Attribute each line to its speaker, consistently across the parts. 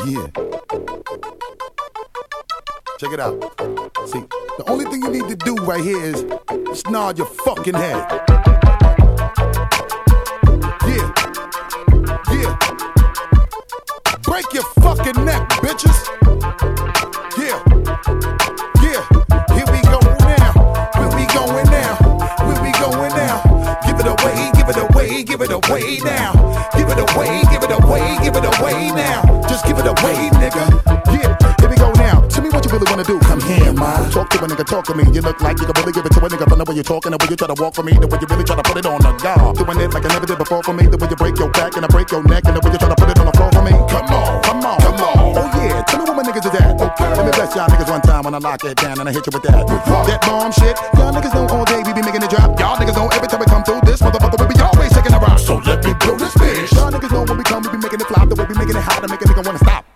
Speaker 1: Yeah. Check it out. See, the only thing you need to do right here is just nod your fucking head. Yeah. Yeah. Break your fucking neck, bitches. Yeah. Yeah. Here we go now. Where we going now? Where we going now? Give it away, give it away, give it away now. Give it away, give it away, give it away now. Just give it away, nigga. Yeah. Here we go now. Tell me what you really wanna do. Come here, man. Talk to a nigga, talk to me. You look like you can really give it to a nigga from the way you're talking, the way you try to walk for me, the way you really try to put it on the guard. Doing it like I never did before for me, the way you break your back and I break your neck, and the way you try to put it on the floor for me. Come on, come on, come on. Oh yeah, tell me where my niggas is at. Okay. Let me bless y'all niggas one time when I lock it down and I hit you with that. That bomb shit. Y'all niggas know all day we be making it drop. Y'all niggas know every time we come through this motherfucker we be always taking a rock. So let me blow this bitch. Y'all niggas know when we come we be making it flop, the way we making it hot to make a nigga wanna stop.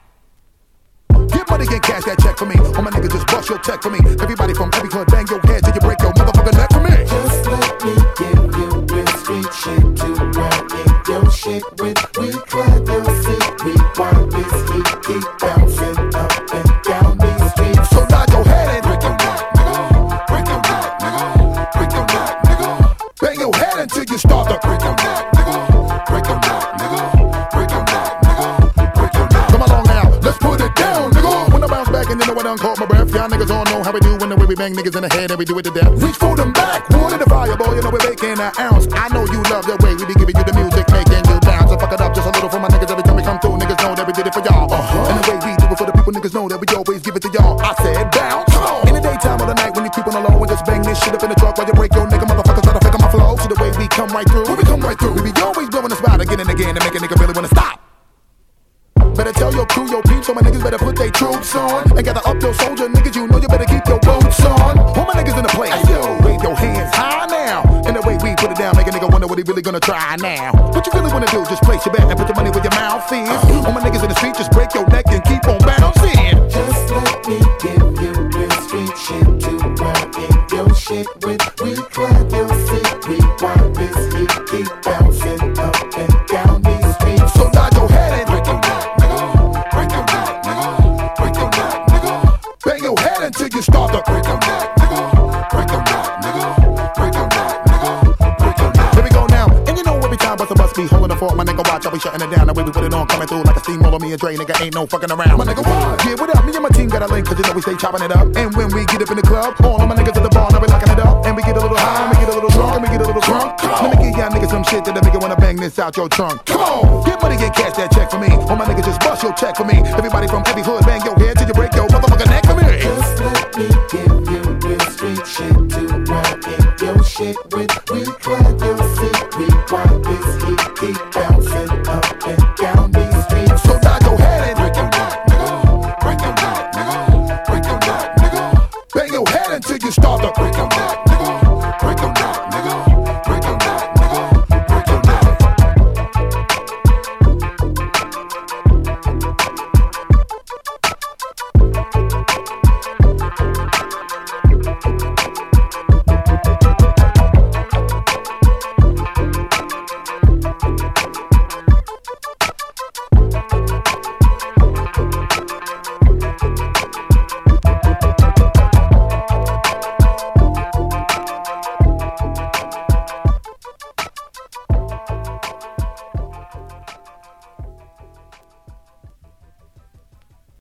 Speaker 1: Get money, get cash, that check for me. All my niggas just bust your check for me. Everybody from every club, bang your head till you break your motherfucking neck for me.
Speaker 2: Just let me give you real street shit to ride in your shit with. We drive your seat, we want this heat, keep bouncing up and down these streets.
Speaker 1: So nod your head and break your neck, nigga. Break your neck, nigga. Break your neck, nigga. Bang your head until you start to break your neck, nigga. Break your neck, nigga. Break your neck, nigga. Break your neck. Come along now, let's put it down, nigga. When I bounce back and you know I done caught my breath. Y'all niggas all know how we do when the way we bang niggas in the head and we do it to death. Reach for them back, water the fire, boy, you know we're making an ounce. I know you love the way we be giving you the music, making you bounce. So fuck it up just a little for my niggas every time we come through. Niggas know that we did it for y'all. And the way we do it for the people, niggas know that we always give it to y'all. I said bounce. In the daytime or the night when you creep on alone and just bang this shit up in the truck while you break your nigga motherfuckers try to fake on my flow. See the way we come right through. When we come right through, we be always blowing the spot again and again to make a nigga really wanna stop. Better tell your crew, your peeps, so my niggas better put their troops on. And gather up your soldier niggas, you know you better keep your boots on. All my niggas in the place, wave your hands high now. And the way we put it down, make a nigga wonder what he really gonna try now. What you really wanna do, just place your bet and put your money where your mouth is. All my niggas in the street, just break your neck and keep on bouncing.
Speaker 2: Just let me give you real street shit to ride in your shit with. We drive your seat, we want this heat, keep bouncing up and down these streets.
Speaker 1: So nod your head and break your neck, nigga. Break your neck, nigga. Break your neck, nigga. Bang your head until you start to break your neck, nigga. Break your neck, nigga. Break your neck, nigga. Break your neck. Here we go now. And you know every time bust a bus be holding the fort, my nigga watch, I'll be shutting it down. The way we put it on, coming through like a steamroller. Me and Dre, nigga, ain't no fucking around. My nigga, what? Yeah, what up? Me and my team got a link, cause you know we stay chopping it up. And when we get up in the club, all of my niggas at the bar, now we locking it up. And we get a little high, and we get a little drunk, and we get a little drunk. Let me give y'all niggas some shit that'll make you wanna bang this out your trunk. Come on, get money, get cash, that check for me. All my niggas just bust your check for me.